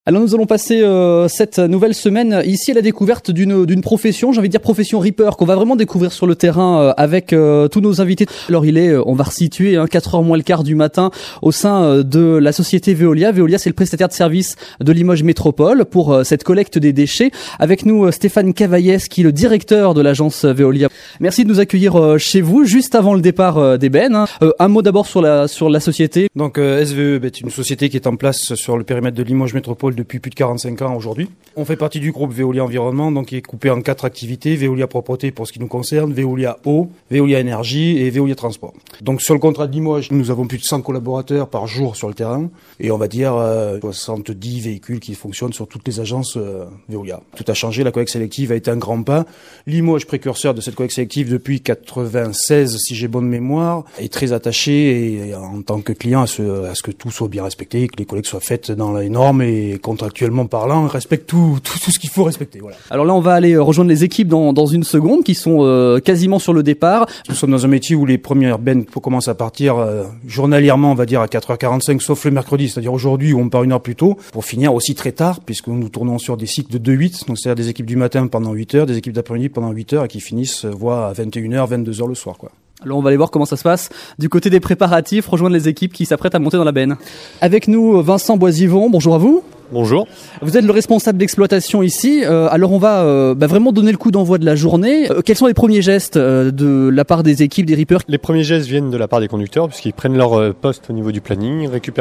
Alors nous allons passer cette nouvelle semaine ici à la découverte d'une profession, j'ai envie de dire profession Reaper, qu'on va vraiment découvrir sur le terrain avec tous nos invités. Alors on va resituer 4h moins le quart du matin au sein de la société Veolia. Veolia, c'est le prestataire de service de Limoges Métropole pour cette collecte des déchets. Avec nous Stéphane Cavaillès, qui est le directeur de l'agence Veolia. Merci de nous accueillir chez vous juste avant le départ d'Ébène. Un mot d'abord sur la société. Donc SVE est une société qui est en place sur le périmètre de Limoges Métropole depuis plus de 45 ans aujourd'hui. On fait partie du groupe Veolia Environnement, donc qui est coupé en 4 activités: Veolia Propreté pour ce qui nous concerne, Veolia Eau, Veolia Énergie et Veolia Transport. Donc sur le contrat de Limoges, nous avons plus de 100 collaborateurs par jour sur le terrain et on va dire 70 véhicules qui fonctionnent sur toutes les agences Veolia. Tout a changé, la collecte sélective a été un grand pas. Limoges, précurseur de cette collecte sélective depuis 96, si j'ai bonne mémoire, est très attaché et en tant que client à ce que tout soit bien respecté, que les collectes soient faites dans les normes et contractuellement parlant, respecte tout ce qu'il faut respecter. Voilà. Alors là, on va aller rejoindre les équipes dans une seconde qui sont quasiment sur le départ. Nous sommes dans un métier où les premières bennes commencent à partir journalièrement, on va dire à 4h45, sauf le mercredi, c'est-à-dire aujourd'hui où on part une heure plus tôt, pour finir aussi très tard, puisque nous tournons sur des cycles de 2-8, donc c'est-à-dire des équipes du matin pendant 8 heures, des équipes d'après-midi pendant 8 heures et qui finissent voire à 21h, 22h le soir, quoi. Alors on va aller voir comment ça se passe du côté des préparatifs, rejoindre les équipes qui s'apprêtent à monter dans la benne. Avec nous Vincent Boisivon, bonjour à vous. Bonjour. Vous êtes le responsable d'exploitation ici. Alors on va vraiment donner le coup d'envoi de la journée. Quels sont les premiers gestes de la part des équipes, des Reapers? Les premiers gestes viennent de la part des conducteurs puisqu'ils prennent leur poste au niveau du planning, récupèrent